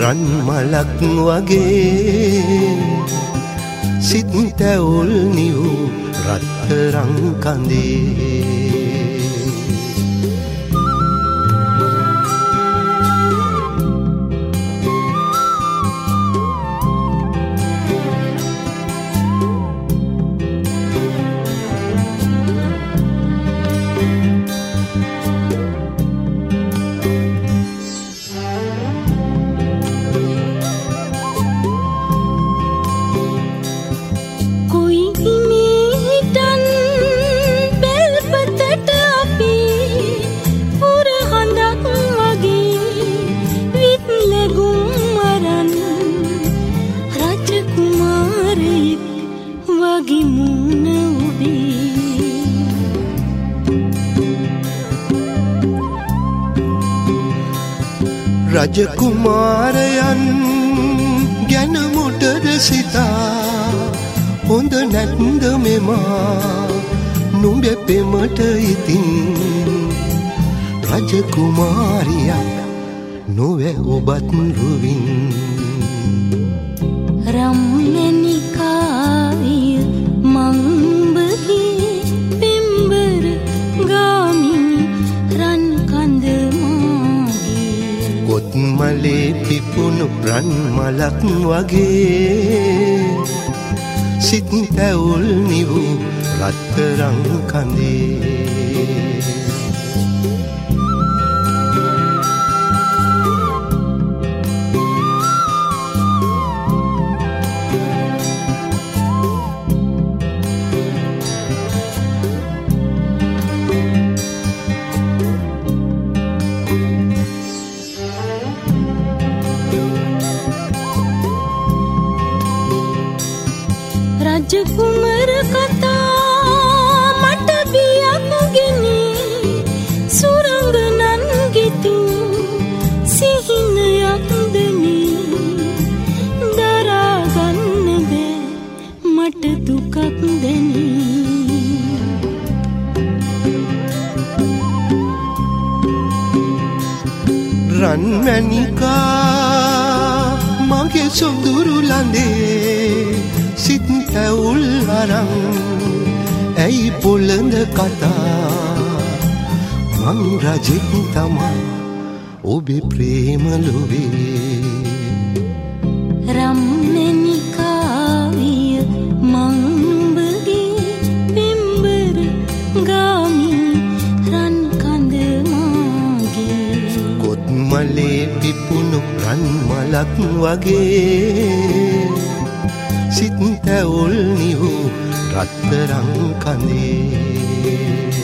රන් මලක් වගේ සිත් තැවුල් නිවූ රත්තරන් කඳේ රජ කුමාරයන් ගැන මොටද සිතා හොඳ නැත්ද මෙමා නුඹේ පෙමට ඉතින් රජ කුමාරියක් නොවේ ඔබත් රුවින් රම්මැණිකාවිය මංඹගේ පෙම්බර ගාමිණි රන් කඳ මලේ පිපුණු රන් මලක් වගේ සිත් තැවුල් නිවූ රත්තරන් කඳේ රජ කුමර කතා මට බියක් ගෙනි සුරංගනන් ගිතු සිහිනයක් දෙනි දරා ගන්න බෑ මට දුකක් දෙනි රන් මැණිකා මගේ සොඳුරු ළඳේ සිත් තැවුල් අරන් ඇයි පොළඳ කතා මං රජෙක් තමා ඔබේ ප්‍රේම ලොවේ රම්මැණිකාවිය මංඹගේ පෙම්බර ගාමිණි රන් කඳ මාගේ කොත් මලේ පිපුණු රන් මලක් වගේ සිත් තැවුල් නිවූ රත්තරන් කඳේ